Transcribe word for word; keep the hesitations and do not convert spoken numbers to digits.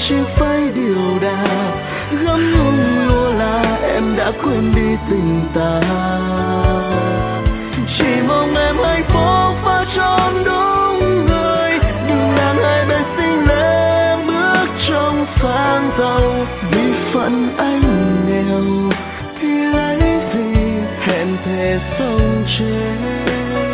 chỉ phải điều đà, gấm nhung lụa là em đã quên đi tình ta. Chỉ mong em hạnh phúc và chọn đúng người, đừng làm hai bên sinh lệ bước trong phang dầu. Vì phận anh nghèo thì lấy gì hẹn thề sông chết.